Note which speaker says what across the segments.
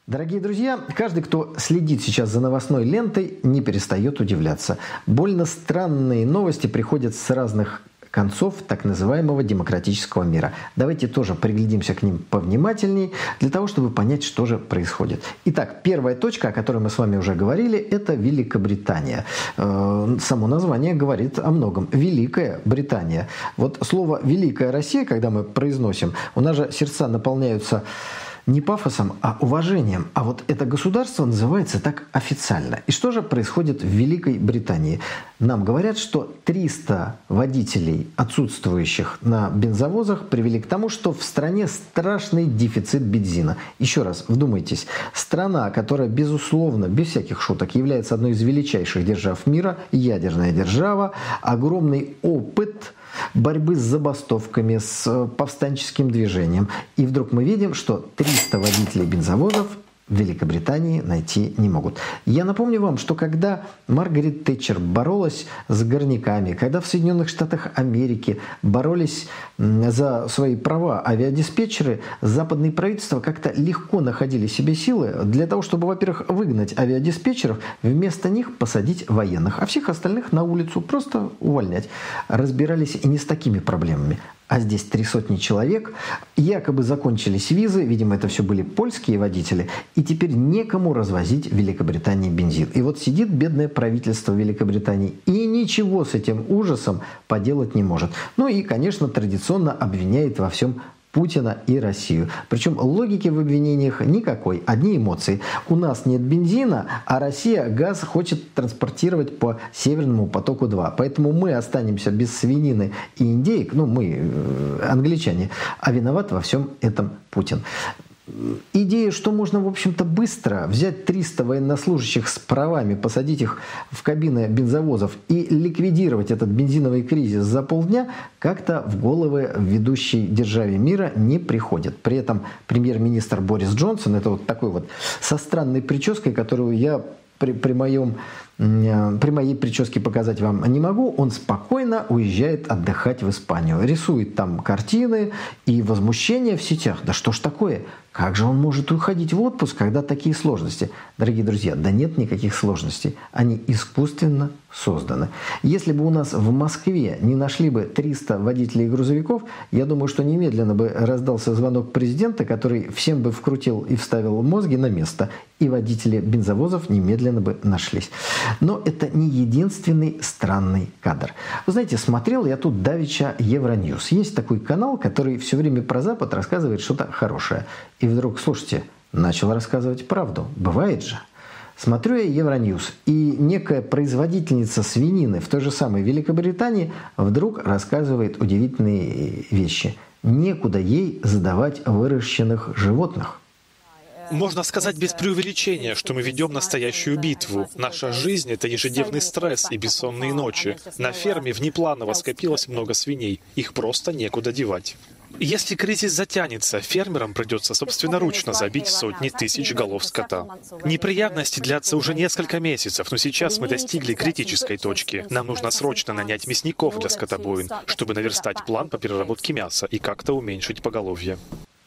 Speaker 1: Дорогие друзья, каждый, кто следит сейчас за новостной лентой, не перестает удивляться. Больно странные новости приходят с разных концов так называемого демократического мира. Давайте тоже приглядимся к ним повнимательней, для того, чтобы понять, что же происходит. Итак, первая точка, о которой мы с вами уже говорили, это Великобритания. Само название говорит о многом. Великая Британия. Вот слово «Великая Россия», когда мы произносим, у нас же сердца наполняются не пафосом, а уважением. А вот это государство называется так официально. И что же происходит в Великой Британии? Нам говорят, что 300 водителей, отсутствующих на бензовозах, привели к тому, что в стране страшный дефицит бензина. Еще раз, вдумайтесь. Страна, которая, безусловно, без всяких шуток, является одной из величайших держав мира, ядерная держава, огромный опыт борьбы с забастовками, с повстанческим движением. И вдруг мы видим, что 300 водителей бензовозов в Великобритании найти не могут. Я напомню вам, что когда Маргарет Тэтчер боролась с горняками, когда в Соединенных Штатах Америки боролись за свои права авиадиспетчеры, западные правительства как-то легко находили себе силы для того, чтобы, во-первых, выгнать авиадиспетчеров, вместо них посадить военных, а всех остальных на улицу просто увольнять. Разбирались и не с такими проблемами. А здесь 300 человек, якобы закончились визы, видимо, это все были польские водители, и теперь некому развозить в Великобритании бензин. И вот сидит бедное правительство Великобритании и ничего с этим ужасом поделать не может. Ну и, конечно, традиционно обвиняет во всем Путина и Россию. Причем логики в обвинениях никакой, одни эмоции. У нас нет бензина, а Россия газ хочет транспортировать по Северному потоку-2. Поэтому мы останемся без свинины и индеек, мы, англичане, а виноват во всем этом Путин. Идея, что можно, в общем-то, быстро взять 300 военнослужащих с правами, посадить их в кабины бензовозов и ликвидировать этот бензиновый кризис за полдня, как-то в головы ведущей державе мира не приходит. При этом премьер-министр Борис Джонсон, это вот такой вот со странной прической, которую я при моей прическе показать вам не могу, он спокойно уезжает отдыхать в Испанию. Рисует там картины и возмущение в сетях. Да что ж такое? Как же он может уходить в отпуск, когда такие сложности? Дорогие друзья, да нет никаких сложностей. Они искусственно созданы. Если бы у нас в Москве не нашли бы 300 водителей грузовиков, я думаю, что немедленно бы раздался звонок президента, который всем бы вкрутил и вставил мозги на место, и водители бензовозов немедленно бы нашлись. Но это не единственный странный кадр. Вы знаете, смотрел я тут давеча Евроньюз. Есть такой канал, который все время про Запад рассказывает что-то хорошее. И вдруг, слушайте, начал рассказывать правду. Бывает же. Смотрю я Евроньюз, и некая производительница свинины в той же самой Великобритании вдруг рассказывает удивительные вещи. Некуда ей сдавать выращенных животных.
Speaker 2: Можно сказать без преувеличения, что мы ведем настоящую битву. Наша жизнь — это ежедневный стресс и бессонные ночи. На ферме внепланово скопилось много свиней. Их просто некуда девать. Если кризис затянется, фермерам придется собственноручно забить сотни тысяч голов скота. Неприятности длятся уже несколько месяцев, но сейчас мы достигли критической точки. Нам нужно срочно нанять мясников для скотобоин, чтобы наверстать план по переработке мяса и как-то уменьшить поголовье.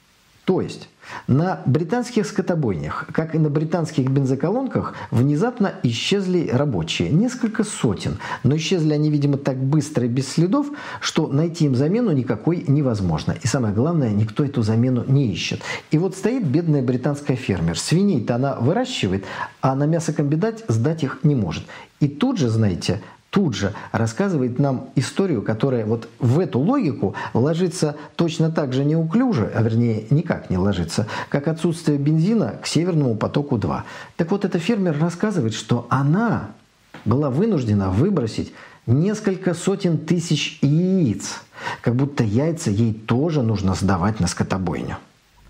Speaker 1: То есть на британских скотобойнях, как и на британских бензоколонках, внезапно исчезли рабочие. Несколько сотен. Но исчезли они, видимо, так быстро и без следов, что найти им замену никакой невозможно. И самое главное, никто эту замену не ищет. И вот стоит бедная британская фермер. Свиней-то она выращивает, а на мясокомбинат сдать их не может. И тут же, знаете, рассказывает нам историю, которая вот в эту логику ложится точно так же неуклюже, а вернее никак не ложится, как отсутствие бензина к Северному потоку-2. Так вот, эта фермер рассказывает, что она была вынуждена выбросить несколько сотен тысяч яиц, как будто яйца ей тоже нужно сдавать на скотобойню.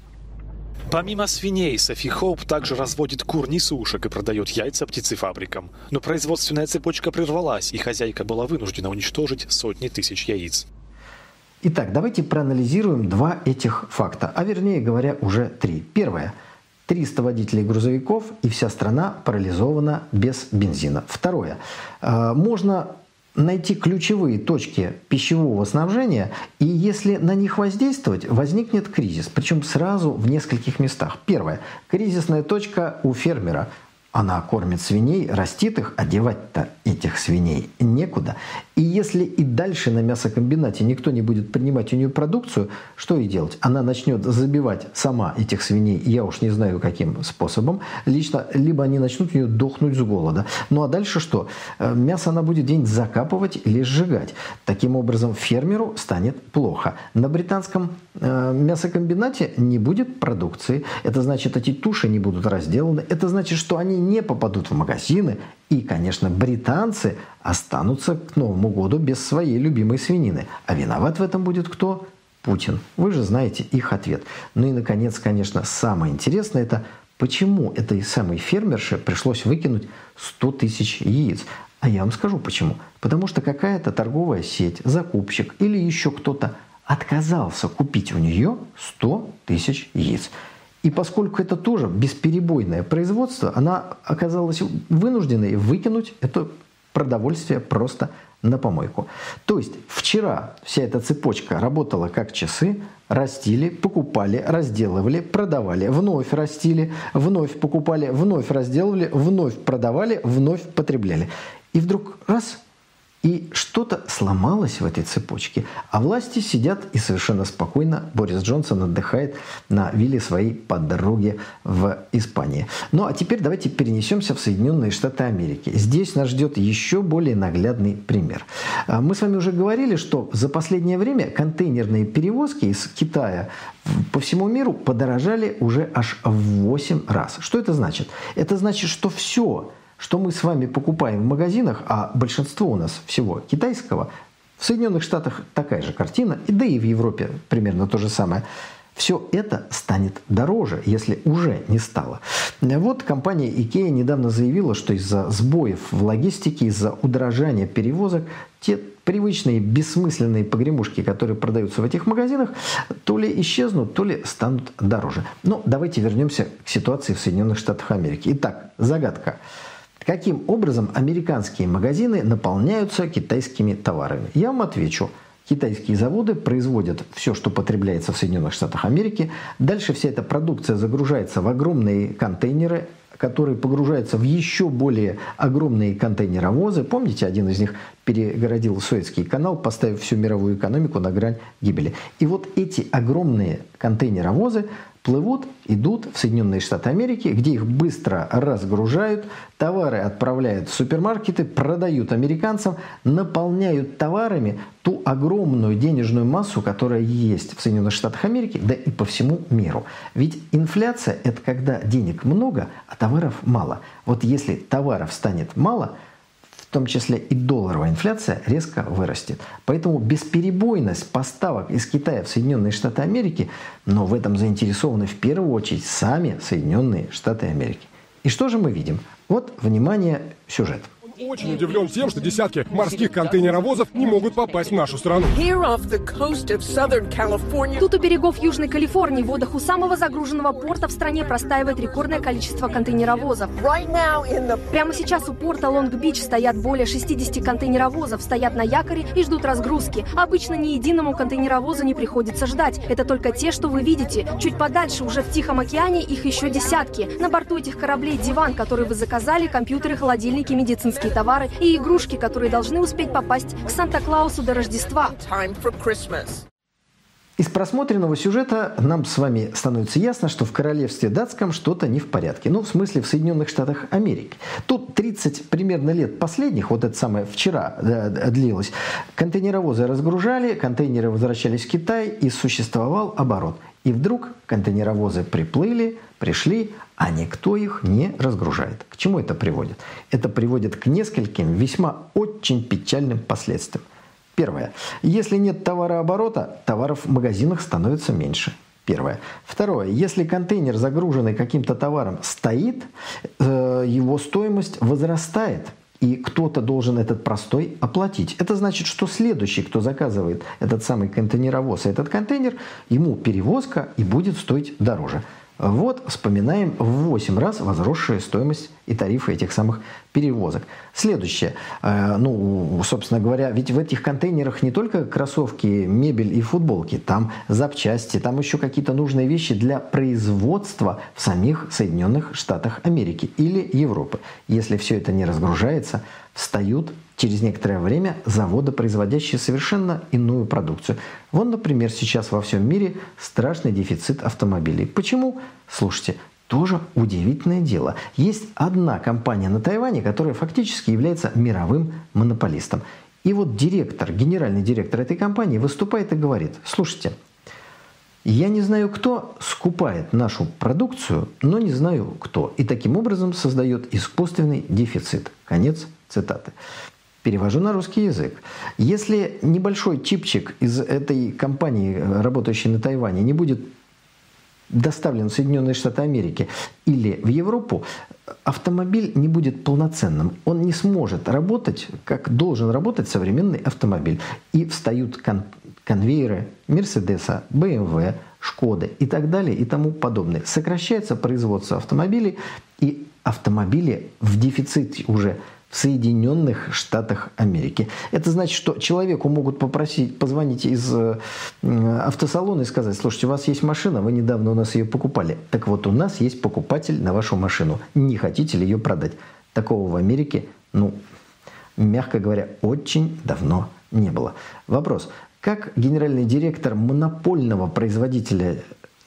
Speaker 2: Помимо свиней, Софи Хоуп также разводит кур-несушек и продает яйца птицефабрикам. Но производственная цепочка прервалась, и хозяйка была вынуждена уничтожить сотни тысяч яиц.
Speaker 1: Итак, давайте проанализируем два этих факта, а вернее говоря, уже три. Первое. 300 водителей грузовиков, и вся страна парализована без бензина. Второе. Можно найти ключевые точки пищевого снабжения, и если на них воздействовать, возникнет кризис, причем сразу в нескольких местах. Первое. Кризисная точка у фермера. Она кормит свиней, растит их, а девать-то этих свиней некуда. И если и дальше на мясокомбинате никто не будет принимать у нее продукцию, что ей делать? Она начнет забивать сама этих свиней, я уж не знаю каким способом, лично, либо они начнут у нее дохнуть с голода. Ну а дальше что? Мясо она будет где-нибудь закапывать или сжигать. Таким образом, фермеру станет плохо. На британском мясокомбинате не будет продукции. Это значит, эти туши не будут разделаны. Это значит, что они не попадут в магазины. И, конечно, британцы останутся к Новому году без своей любимой свинины. А виноват в этом будет кто? Путин. Вы же знаете их ответ. Ну и, наконец, конечно, самое интересное – это почему этой самой фермерше пришлось выкинуть 100 тысяч яиц. А я вам скажу почему. Потому что какая-то торговая сеть, закупщик или еще кто-то отказался купить у нее 100 тысяч яиц. И поскольку это тоже бесперебойное производство, она оказалась вынужденной выкинуть это продовольствие просто на помойку. То есть вчера вся эта цепочка работала как часы, растили, покупали, разделывали, продавали, вновь растили, вновь покупали, вновь разделывали, вновь продавали, вновь потребляли. И вдруг раз – и что-то сломалось в этой цепочке, а власти сидят и совершенно спокойно Борис Джонсон отдыхает на вилле своей подруги в Испании. Ну а теперь давайте перенесемся в Соединенные Штаты Америки. Здесь нас ждет еще более наглядный пример. Мы с вами уже говорили, что за последнее время контейнерные перевозки из Китая по всему миру подорожали уже аж в 8 раз. Что это значит? Это значит, что все, что мы с вами покупаем в магазинах, а большинство у нас всего китайского, в Соединенных Штатах такая же картина, да и в Европе примерно то же самое. Все это станет дороже, если уже не стало. Вот компания IKEA недавно заявила, что из-за сбоев в логистике, из-за удорожания перевозок, те привычные бессмысленные погремушки, которые продаются в этих магазинах, то ли исчезнут, то ли станут дороже. Но давайте вернемся к ситуации в Соединенных Штатах Америки. Итак, загадка. Каким образом американские магазины наполняются китайскими товарами? Я вам отвечу. Китайские заводы производят все, что потребляется в Соединенных Штатах Америки. Дальше вся эта продукция загружается в огромные контейнеры, которые погружаются в еще более огромные контейнеровозы. Помните, один из них перегородил Суэцкий канал, поставив всю мировую экономику на грань гибели. И вот эти огромные контейнеровозы плывут, идут в Соединенные Штаты Америки, где их быстро разгружают, товары отправляют в супермаркеты, продают американцам, наполняют товарами ту огромную денежную массу, которая есть в Соединенных Штатах Америки, да и по всему миру. Ведь инфляция – это когда денег много, а товаров мало. Вот если товаров станет мало, в том числе и долларовая инфляция резко вырастет. Поэтому бесперебойность поставок из Китая в Соединенные Штаты Америки, но в этом заинтересованы в первую очередь сами Соединенные Штаты Америки. И что же мы видим? Вот, внимание, сюжет.
Speaker 3: Очень удивлен тем, что десятки морских контейнеровозов не могут попасть в нашу страну.
Speaker 4: Тут у берегов Южной Калифорнии, в водах у самого загруженного порта в стране простаивает рекордное количество контейнеровозов. Прямо сейчас у порта Лонг-Бич стоят более 60 контейнеровозов, стоят на якоре и ждут разгрузки. Обычно ни единому контейнеровозу не приходится ждать. Это только те, что вы видите. Чуть подальше, уже в Тихом океане, их еще десятки. На борту этих кораблей диван, который вы заказали, компьютеры, холодильники, медицинские товары и игрушки, которые должны успеть попасть к Санта-Клаусу до Рождества.
Speaker 1: Из просмотренного сюжета нам с вами становится ясно, что в королевстве датском что-то не в порядке. Ну, в смысле, в Соединенных Штатах Америки. Тут 30 примерно лет последних, вот это самое вчера длилось, контейнеровозы разгружали, контейнеры возвращались в Китай, и существовал оборот. И вдруг контейнеровозы приплыли, пришли, а никто их не разгружает. К чему это приводит? Это приводит к нескольким весьма очень печальным последствиям. Первое. Если нет товарооборота, товаров в магазинах становится меньше. Первое. Второе. Если контейнер, загруженный каким-то товаром, стоит, его стоимость возрастает. И кто-то должен этот простой оплатить. Это значит, что следующий, кто заказывает этот самый контейнеровоз и этот контейнер, ему перевозка и будет стоить дороже. Вот вспоминаем в 8 раз возросшую стоимость и тарифы этих самых перевозок. Следующее. Собственно говоря, ведь в этих контейнерах не только кроссовки, мебель и футболки. Там запчасти, там еще какие-то нужные вещи для производства в самих Соединенных Штатах Америки или Европы. Если все это не разгружается, встают через некоторое время заводы, производящие совершенно иную продукцию. Вон, например, сейчас во всем мире страшный дефицит автомобилей. Почему? Слушайте, тоже удивительное дело. Есть одна компания на Тайване, которая фактически является мировым монополистом. И вот генеральный директор этой компании выступает и говорит: слушайте, я не знаю, кто скупает нашу продукцию, но не знаю, кто. И таким образом создает искусственный дефицит. Конец цитаты. Перевожу на русский язык. Если небольшой чипчик из этой компании, работающей на Тайване, не будет доставлен в Соединенные Штаты Америки или в Европу, автомобиль не будет полноценным. Он не сможет работать, как должен работать современный автомобиль. И встают конвейеры Мерседеса, БМВ, Шкоды и так далее и тому подобное. Сокращается производство автомобилей, и автомобили в дефиците уже в Соединенных Штатах Америки. Это значит, что человеку могут позвонить из автосалона и сказать: слушайте, у вас есть машина, вы недавно у нас ее покупали. Так вот, у нас есть покупатель на вашу машину. Не хотите ли ее продать? Такого в Америке, мягко говоря, очень давно не было. Вопрос. Как генеральный директор монопольного производителя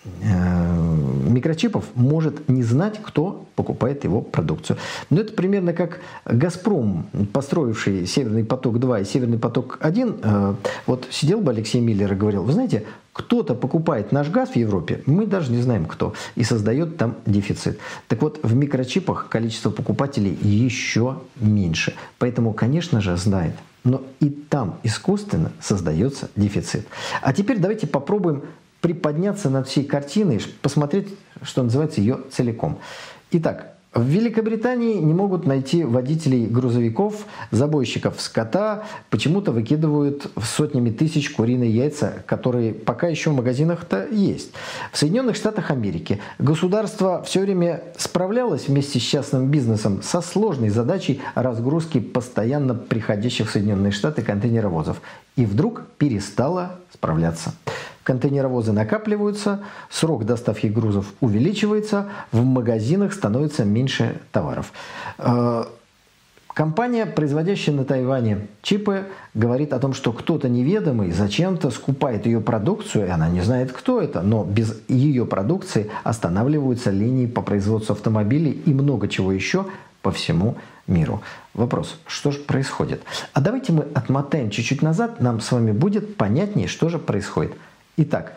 Speaker 1: микрочипов может не знать, кто покупает его продукцию? Это примерно как «Газпром», построивший «Северный поток-2» и «Северный поток-1». Вот сидел бы Алексей Миллер и говорил: вы знаете, кто-то покупает наш газ в Европе, мы даже не знаем кто, и создает там дефицит. Так вот, в микрочипах количество покупателей еще меньше. Поэтому, конечно же, знает. Но и там искусственно создается дефицит. А теперь давайте попробуем приподняться над всей картиной, посмотреть, что называется, ее целиком. Итак, в Великобритании не могут найти водителей грузовиков, забойщиков скота, почему-то выкидывают сотнями тысяч куриные яйца, которые пока еще в магазинах-то есть. В Соединенных Штатах Америки государство все время справлялось вместе с частным бизнесом со сложной задачей разгрузки постоянно приходящих в Соединенные Штаты контейнеровозов. И вдруг перестало справляться. Контейнеровозы накапливаются, срок доставки грузов увеличивается, в магазинах становится меньше товаров. Компания, производящая на Тайване чипы, говорит о том, что кто-то неведомый зачем-то скупает ее продукцию, и она не знает, кто это, но без ее продукции останавливаются линии по производству автомобилей и много чего еще по всему миру. Вопрос: что же происходит? А давайте мы отмотаем чуть-чуть назад, нам с вами будет понятнее, что же происходит. Итак,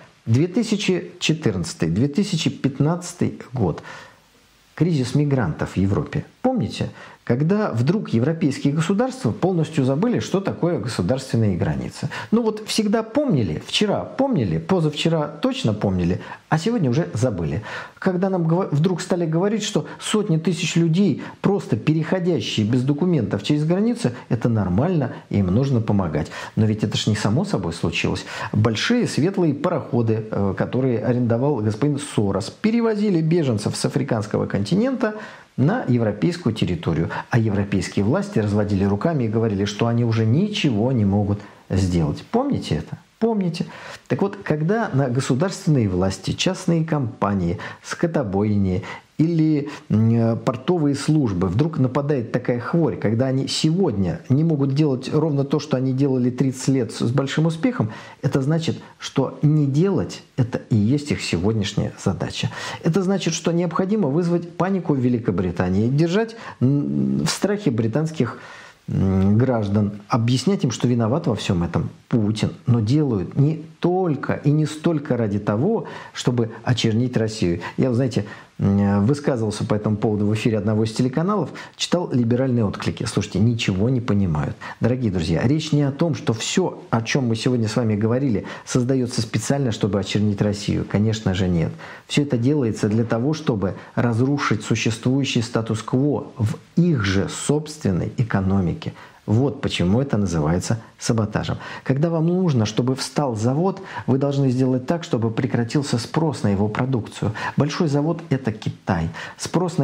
Speaker 1: 2014-2015 год. Кризис мигрантов в Европе. Помните, когда вдруг европейские государства полностью забыли, что такое государственные границы? Всегда помнили, вчера помнили, позавчера точно помнили, а сегодня уже забыли. Когда нам вдруг стали говорить, что сотни тысяч людей, просто переходящие без документов через границы, это нормально, им нужно помогать. Но ведь это ж не само собой случилось. Большие светлые пароходы, которые арендовал господин Сорос, перевозили беженцев с африканского континента на европейскую территорию. А европейские власти разводили руками и говорили, что они уже ничего не могут сделать. Помните это? Помните? Так вот, когда на государственные власти, частные компании, скотобойни или портовые службы вдруг нападает такая хворь, когда они сегодня не могут делать ровно то, что они делали 30 лет с большим успехом, это значит, что не делать – это и есть их сегодняшняя задача. Это значит, что необходимо вызвать панику в Великобритании, держать в страхе британских граждан, объяснять им, что виноват во всем этом Путин, но делают не только и не столько ради того, чтобы очернить Россию. Я, знаете, высказывался по этому поводу в эфире одного из телеканалов, читал либеральные отклики. Слушайте, ничего не понимают. Дорогие друзья, речь не о том, что все, о чем мы сегодня с вами говорили, создается специально, чтобы очернить Россию. Конечно же, нет. Все это делается для того, чтобы разрушить существующий статус-кво в их же собственной экономике. Вот почему это называется саботажем. Когда вам нужно, чтобы встал завод, вы должны сделать так, чтобы прекратился спрос на его продукцию. Большой завод – это Китай. Спрос на ее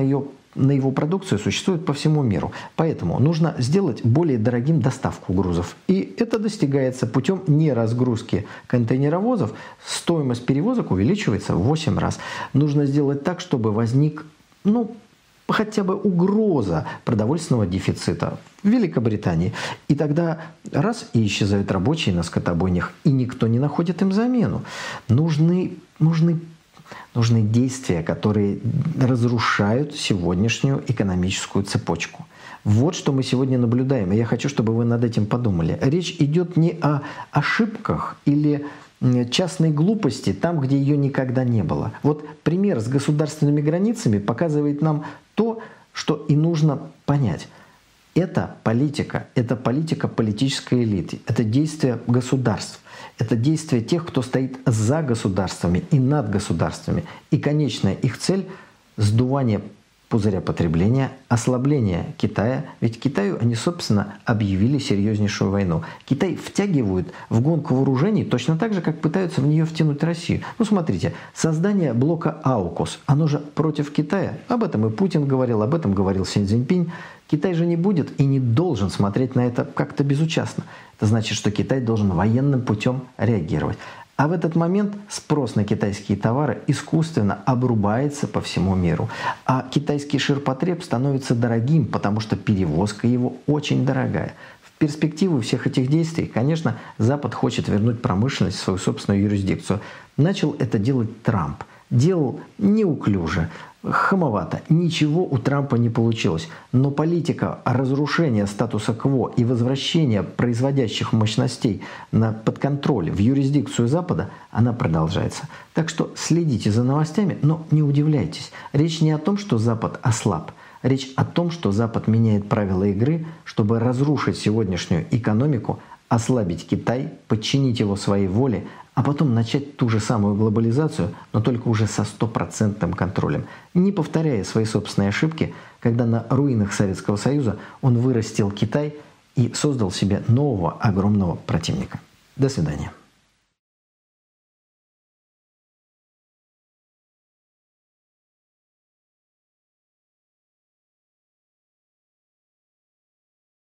Speaker 1: на его продукцию существует по всему миру. Поэтому нужно сделать более дорогим доставку грузов. И это достигается путем неразгрузки контейнеровозов. Стоимость перевозок увеличивается в 8 раз. Нужно сделать так, чтобы возник, хотя бы угроза продовольственного дефицита в Великобритании. И тогда раз и исчезают рабочие на скотобойнях, и никто не находит им замену. Нужны действия, которые разрушают сегодняшнюю экономическую цепочку. Вот что мы сегодня наблюдаем. И я хочу, чтобы вы над этим подумали. Речь идет не о ошибках или частной глупости там, где ее никогда не было. Вот пример с государственными границами показывает нам то, что и нужно понять. Это политика политической элиты, это действия государств, это действия тех, кто стоит за государствами и над государствами. И конечная их цель – сдувание пузыря потребления, ослабление Китая. Ведь Китаю они, собственно, объявили серьезнейшую войну. Китай втягивают в гонку вооружений точно так же, как пытаются в нее втянуть Россию. Смотрите, создание блока АУКУС, оно же против Китая. Об этом и Путин говорил, об этом говорил Си Цзиньпинь. Китай же не будет и не должен смотреть на это как-то безучастно. Это значит, что Китай должен военным путем реагировать. А в этот момент спрос на китайские товары искусственно обрубается по всему миру. А китайский ширпотреб становится дорогим, потому что перевозка его очень дорогая. В перспективу всех этих действий, конечно, Запад хочет вернуть промышленность в свою собственную юрисдикцию. Начал это делать Трамп. Делал неуклюже, хамовато. Ничего у Трампа не получилось. Но политика разрушения статуса кво и возвращения производящих мощностей под контроль в юрисдикцию Запада, она продолжается. Так что следите за новостями, но не удивляйтесь. Речь не о том, что Запад ослаб. Речь о том, что Запад меняет правила игры, чтобы разрушить сегодняшнюю экономику, ослабить Китай, подчинить его своей воле, а потом начать ту же самую глобализацию, но только уже со 100% контролем, не повторяя свои собственные ошибки, когда на руинах Советского Союза он вырастил Китай и создал себе нового огромного противника. До свидания.